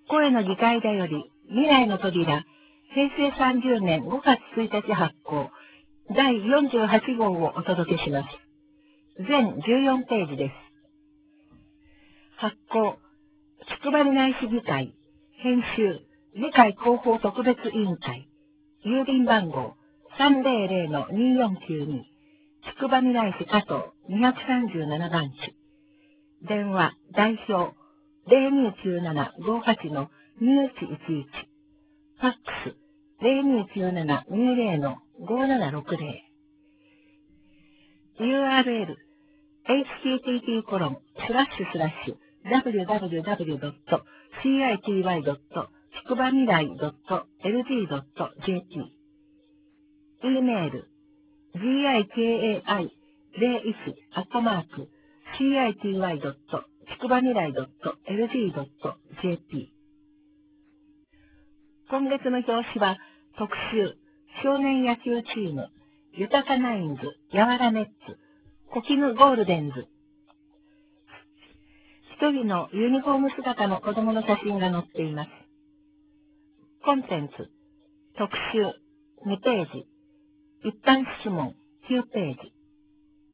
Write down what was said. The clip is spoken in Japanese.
声の議会だより、未来の扉、平成30年5月1日発行、第48号をお届けします。全14ページです。発行、筑波内市議会、編集、議会広報特別委員会、郵便番号 300-2492、筑波内市加藤237番地。電話、代表、0297-58-2111。ファックス、0297-20-5760。URL、http://www.city.tbany.tskubamirai.lg.jp。e メール、gikai-city.tskubamirai.lg.jp。今月の表紙は、特集、少年野球チーム、豊かナインズ、やわらネッツ、コキヌゴールデンズ。一人のユニフォーム姿の子供の写真が載っています。コンテンツ、特集、2ページ、一般質問、9ページ。